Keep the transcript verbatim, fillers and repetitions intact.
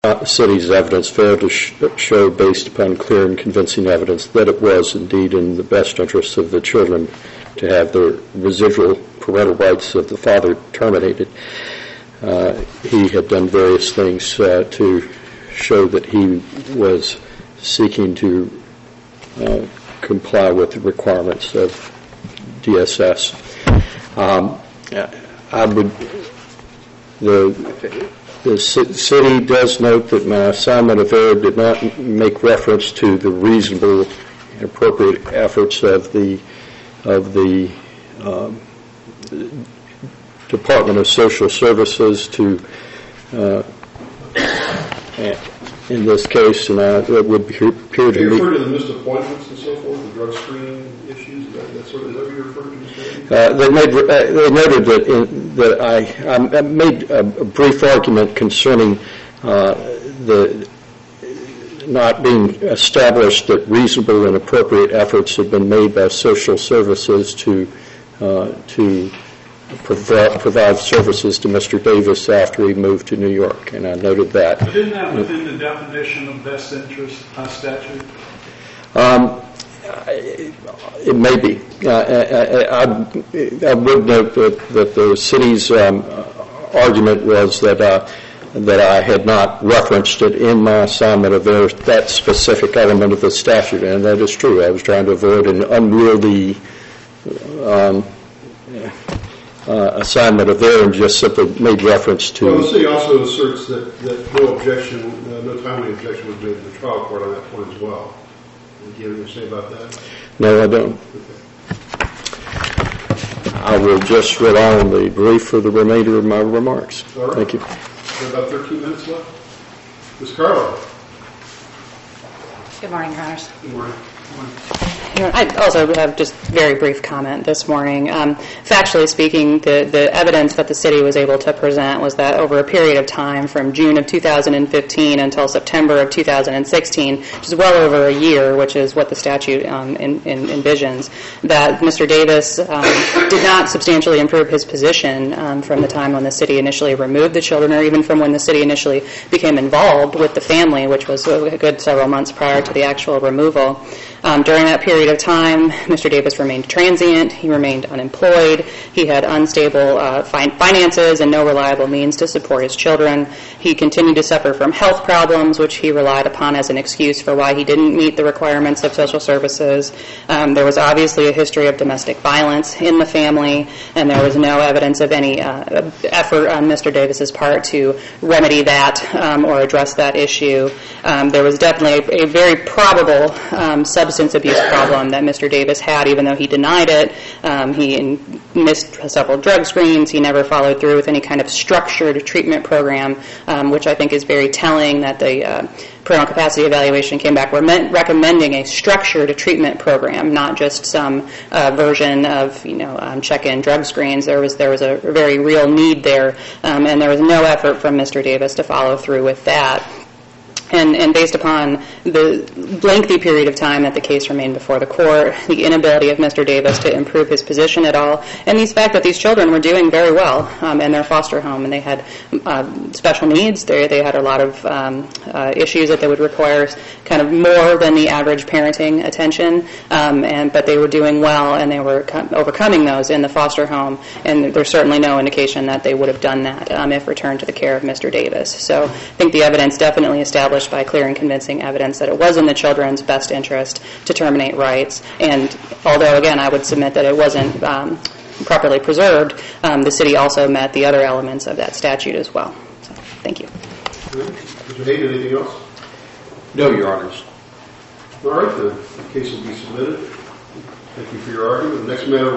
the city's evidence failed to sh- show, based upon clear and convincing evidence, that it was indeed in the best interests of the children to have their residual parental rights of the father terminated. Uh, he had done various things uh, to show that he was seeking to uh, comply with the requirements of D S S. Um, I would, the, the city does note that my assignment of error did not make reference to the reasonable and appropriate efforts of the of the um, Department of Social Services to, uh, in this case, and I, it would appear to you me. You refer to the missed appointments and so forth, the drug screening issues. Is that, that sort of, is that what you refer to? Uh, they made. Uh, they noted that in, that I, I made a, a brief argument concerning uh, the not being established that reasonable and appropriate efforts had been made by social services to uh, to provide, provide services to Mister Davis after he moved to New York, and I noted that. But isn't that within the definition of best interest uh, statute? Um, It may be. Uh, I, I, I would note that, that the city's um, argument was that uh, that I had not referenced it in my assignment of error, that specific element of the statute, and that is true. I was trying to avoid an unwieldy um, uh, assignment of error and just simply made reference to. Well, the city also asserts that, that no objection, uh, no timely objection was made to the trial court on that point as well. Do you have anything to say about that? No, I don't. Okay. I will just rely on the brief for the remainder of my remarks. All right. Thank you. We have about thirteen minutes left. Miz Carlo. Good morning, Your Honors. Good morning. Good morning. I also have just a very brief comment this morning. Um, factually speaking, the, the evidence that the city was able to present was that over a period of time from June of two thousand fifteen until September of two thousand sixteen, which is well over a year, which is what the statute um, in, in, envisions, that Mister Davis um, did not substantially improve his position um, from the time when the city initially removed the children, or even from when the city initially became involved with the family, which was a good several months prior to the actual removal. Um, during that period of time, Mister Davis remained transient. He remained unemployed. He had unstable uh, fin- finances and no reliable means to support his children. He continued to suffer from health problems, which he relied upon as an excuse for why he didn't meet the requirements of social services. Um, there was obviously a history of domestic violence in the family, and there was no evidence of any uh, effort on Mister Davis's part to remedy that um, or address that issue. Um, there was definitely a, a very probable um, substance substance abuse problem that Mister Davis had, even though he denied it. Um, he missed several drug screens. He never followed through with any kind of structured treatment program, um, which I think is very telling that the uh, parental capacity evaluation came back re- recommending a structured treatment program, not just some uh, version of, you know, um, check-in drug screens. There was there was a very real need there, um, and there was no effort from Mister Davis to follow through with that. And, and based upon the lengthy period of time that the case remained before the court, the inability of Mister Davis to improve his position at all, and the fact that these children were doing very well um, in their foster home, and they had uh, special needs. They they had a lot of um, uh, issues that they would require kind of more than the average parenting attention, um, and but they were doing well, and they were co- overcoming those in the foster home. And there's certainly no indication that they would have done that um, if returned to the care of Mister Davis. So I think the evidence definitely established by clear and convincing evidence that it was in the children's best interest to terminate rights. And although, again, I would submit that it wasn't um, properly preserved, um, the city also met the other elements of that statute as well. So, thank you. Mister Hayden, anything else? No, Your Honors. All right, then. The case will be submitted. Thank you for your argument. The next matter